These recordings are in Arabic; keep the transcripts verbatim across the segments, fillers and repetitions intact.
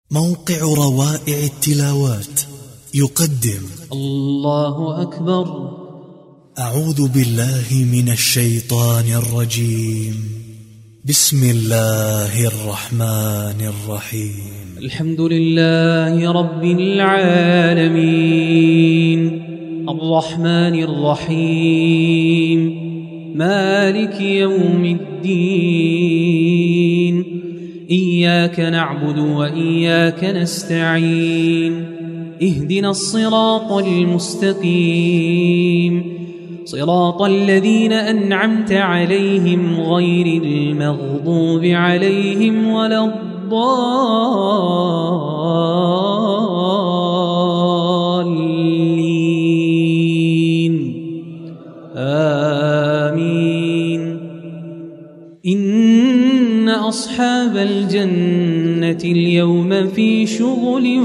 موقع روائع التلاوات يقدم الله أكبر. أعوذ بالله من الشيطان الرجيم. بسم الله الرحمن الرحيم. الحمد لله رب العالمين الرحمن الرحيم مالك يوم الدين. إياك نعبد وإياك نستعين. اهدنا الصراط المستقيم صراط الذين أنعمت عليهم غير المغضوب عليهم ولا الضالين. آمين. إن أصحاب الجنة اليوم في شغل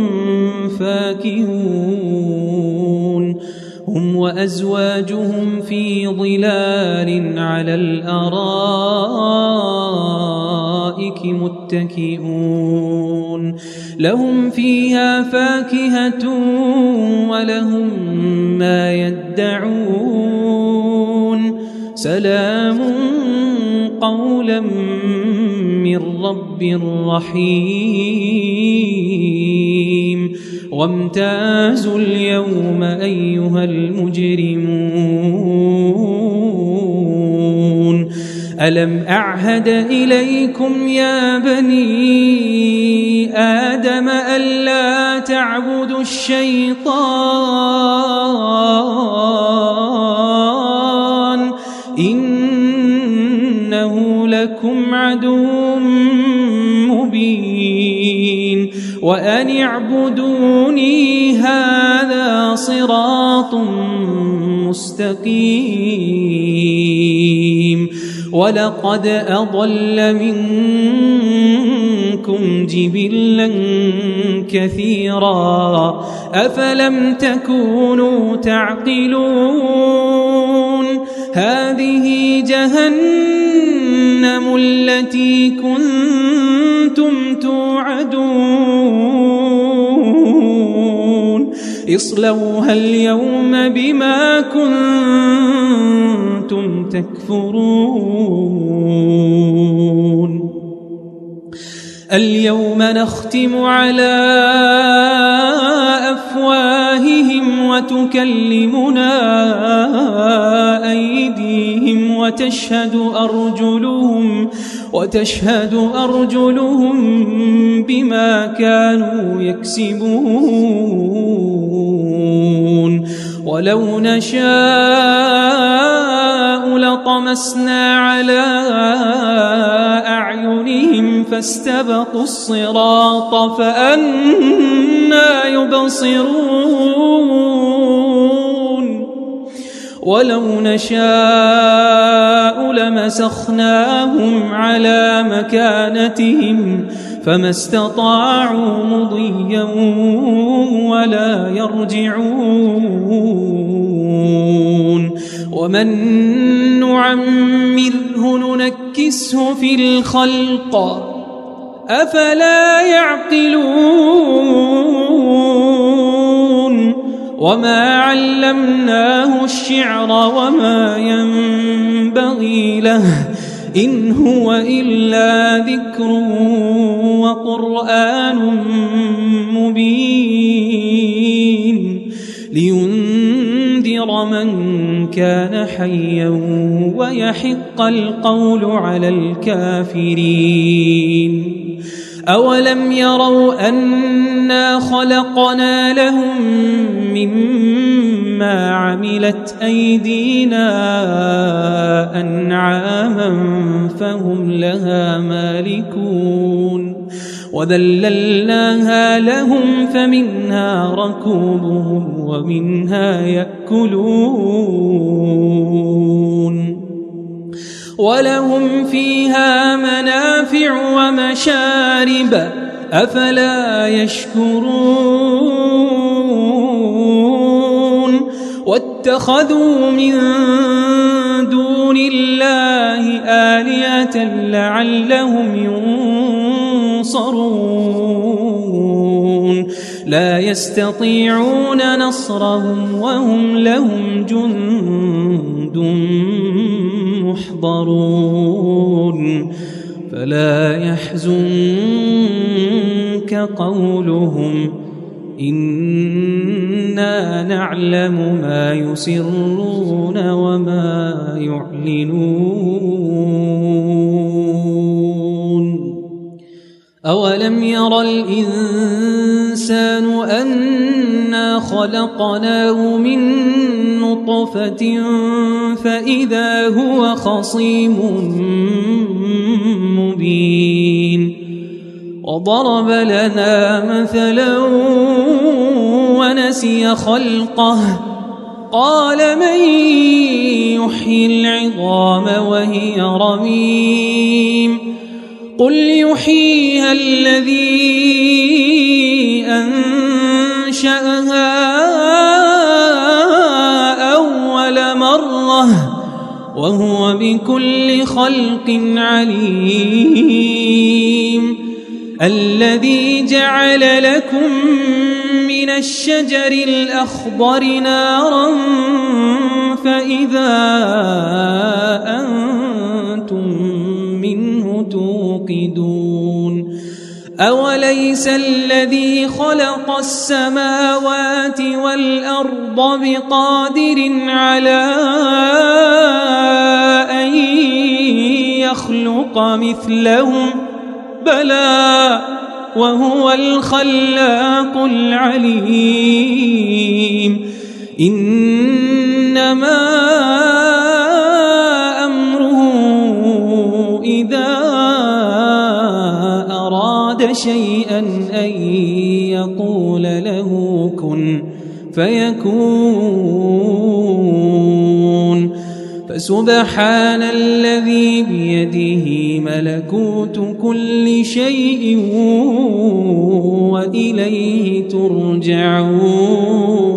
فاكهون. هم وأزواجهم في ظلال على الأرائك متكئون. لهم فيها فاكهة ولهم ما يدعون. سلام قولا من رب رحيم. وامتازوا اليوم أيها المجرمون. ألم أعهد إليكم يا بني آدم ألا تعبدوا الشيطان إنه لكم عدو مبين. وأن اعبدوني هذا صراط مستقيم. ولقد أضل منكم جبلا كثيرا أفلم تكونوا تعقلون. هذه جهنم التي كنتم توعدون. اصلوها اليوم بما كنتم تكفرون. اليوم نختم على أفواههم وتكلمنا أيديهم وتشهد أرجلهم وتشهد أرجلهم بما كانوا يكسبون. ولو نشاء لطمسنا على أعينهم فاستبقوا الصراط فأنى يبصرون. ولو نشاء لمسخناهم على مكانتهم فما استطاعوا مضيا ولا يرجعون. ومن نعمره ننكسه في الخلق أفلا يعقلون. وما علمناه الشعر وما ينبغي له إن هو إلا ذكر وقرآن مبين. لينذر من كان حيا ويحق القول على الكافرين. أولم يروا أنا خلقنا لهم مما عملت أيدينا أنعاما فهم لها مالكون. وذللناها لهم فمنها ركوبهم ومنها يأكلون. ولهم فيها منافع ومشارب أفلا يشكرون. واتخذوا من دون الله آلهة لعلهم ينصرون. لا يستطيعون نصرهم وهم لهم جند محضرون فلا يحزنك قولهم إنا نعلم ما يسرون وما يعلنون أولم ير الإنسان أنا خلقناه من نطفة فإذا هو خصيم مبين وضرب لنا مثلا ونسي خلقه قال من يحيي العظام وهي رميم قل يحييها الذي أنشأها أول مرة وهو بكل خلق عليم الذي جعل لكم من الشجر الأخضر نارا فإذا أنتم منه توقدون أوليس الذي خلق السماوات والأرض بقادر على أن يخلق مثلهم بلى وهو الخلاق العليم إنما أمره إذا أراد شيئا أن يقول له كن فيكون فسبحان الذي بيده ملكوت كل شيء وإليه ترجعون